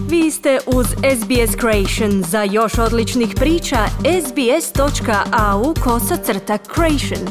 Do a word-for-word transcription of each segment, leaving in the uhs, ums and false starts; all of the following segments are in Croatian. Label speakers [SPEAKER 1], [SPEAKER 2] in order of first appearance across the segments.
[SPEAKER 1] Vi ste uz S B S Creation. Za još odličnih priča, sbs.au kosacrta creation.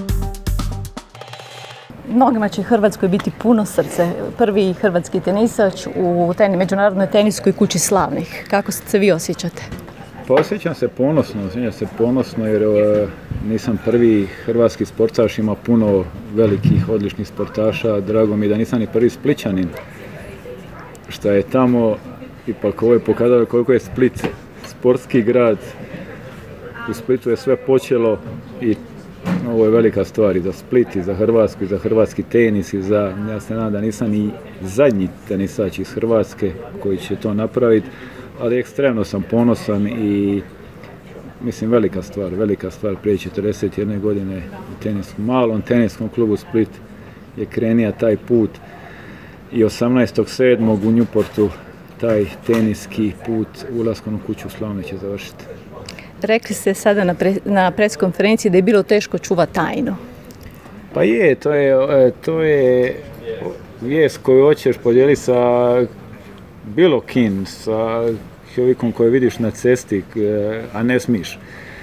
[SPEAKER 2] Mnogima će Hrvatskoj biti puno srce. Prvi hrvatski tenisač u teni, međunarodnoj teniskoj kući slavnih. Kako se vi osjećate?
[SPEAKER 3] Pa osjećam se ponosno, osjećam se ponosno jer uh, nisam prvi hrvatski sportaš, ima puno velikih, odličnih sportaša. Drago mi da nisam ni prvi Splićanin. Šta je tamo, ipak ovo je pokazalo koliko je Split sportski grad. U Splitu je sve počelo i ovo je velika stvar i za Split, i za Hrvatsku, i za hrvatski tenis, i za, ja se nadam da nisam ni zadnji tenisač iz Hrvatske koji će to napraviti, ali ekstremno sam ponosan i mislim velika stvar, velika stvar prije četrdeset jedne godine u teniskom, malom teniskom klubu Split je krenija taj put i osamnaestog sedmog u Newportu taj teniski put ulaskom u kuću slavne će završiti.
[SPEAKER 2] Rekli ste sada na, pre, na pres konferenciji da je bilo teško čuvati tajnu.
[SPEAKER 3] Pa je, to je, to je vijest koju hoćeš podijeliti sa bilo kim, sa čovjekom koje vidiš na cesti, a ne smiš.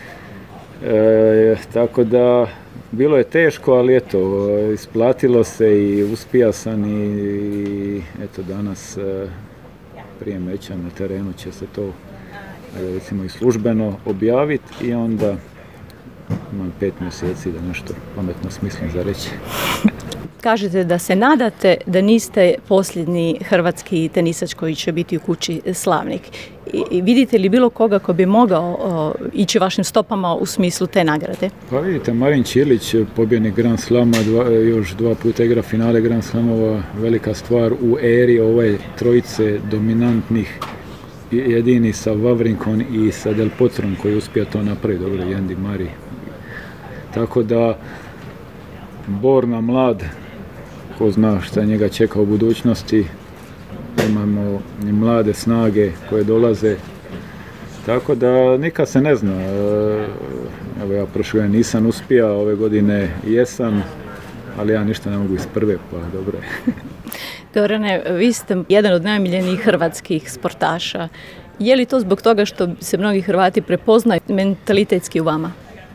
[SPEAKER 3] E, tako da, bilo je teško, ali eto, isplatilo se i uspija sam i eto danas prije meča na terenu će se to recimo i službeno objaviti i onda imam pet mjeseci da nešto pametno smislim za reći.
[SPEAKER 2] Kažete da se nadate da niste posljednji hrvatski tenisač koji će biti u kući slavnih. I, i vidite li bilo koga ko bi mogao o, ići vašim stopama u smislu te nagrade?
[SPEAKER 3] Pa vidite, Marin Čilić, pobjednik Grand Slama, dva, još dva puta igra finale Grand Slamova, velika stvar u eri ove trojice dominantnih, jedini sa Wawrinkom i sa Del Potrom koji uspija to napraviti, dobro, Andy Murray. Tako da, Borna mlad, ko zna šta njega čeka u budućnosti, imamo i mlade snage koje dolaze, tako da nikad se ne zna. Evo ja prošle godine nisam uspija, ove godine jesam, ali ja ništa ne mogu iz prve, pa dobro je.
[SPEAKER 2] Gorane, vi ste jedan od najomiljenijih hrvatskih sportaša. Je li to zbog toga što se mnogi Hrvati prepoznaju mentalitetski u vama?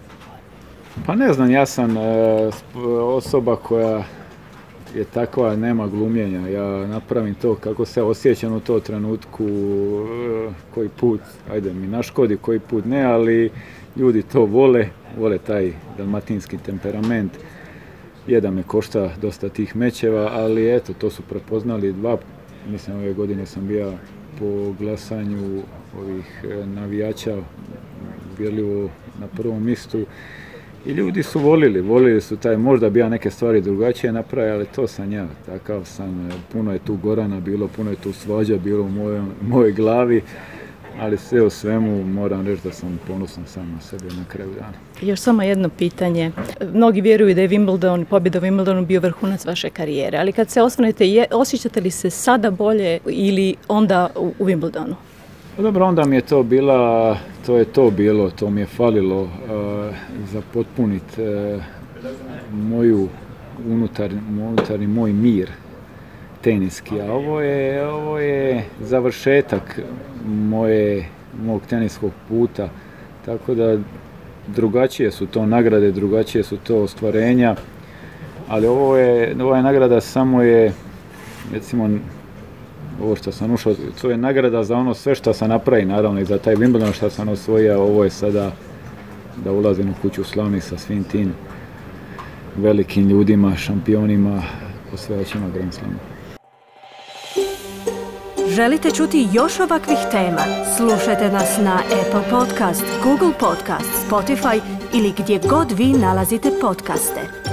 [SPEAKER 3] Pa ne znam, ja sam e, osoba koja je takva, nema glumljenja. Ja napravim to kako se osjećam u tom trenutku, e, koji put, ajde mi naškodi, koji put ne, ali ljudi to vole, vole taj dalmatinski temperament. Jedan me košta dosta tih mečeva, ali eto, to su prepoznali dva. Mislim, ove godine sam bio po glasanju ovih navijača bjerljivo na prvom mjestu. I ljudi su volili, volili su taj, možda bi ja neke stvari drugačije napravio, ali to sam ja, takav sam, puno je tu Gorana bilo, puno je tu svađa bilo u mojoj, mojoj glavi, ali sve u svemu moram reći da sam ponosan sam na sebe na kraju dana.
[SPEAKER 2] Još samo jedno pitanje. Mnogi vjeruju da je Wimbledon, pobjeda u Wimbledonu bio vrhunac vaše karijere, ali kad se osvrnete, je, osjećate li se sada bolje ili onda u, u Wimbledonu?
[SPEAKER 3] Dobro, onda mi je to bila, to je to bilo, to mi je falilo uh, za potpuniti uh, moju unutar, unutarnji moj mir teniski, a ovo je, ovo je završetak moje, mog teniskog puta, tako da drugačije su to nagrade, drugačije su to ostvarenja, ali ovo je, ova je nagrada samo je, recimo, ovo što sam ušao, to je nagrada za ono sve što sam napravi, naravno i za taj Wimbledon što sam osvojio, ovo je sada da ulazim u kuću slavnih sa svim tim velikim ljudima, šampionima, osvajačima Grand Slama.
[SPEAKER 1] Želite čuti još ovakvih tema? Slušajte nas na Apple Podcast, Google Podcast, Spotify ili gdje god vi nalazite podcaste.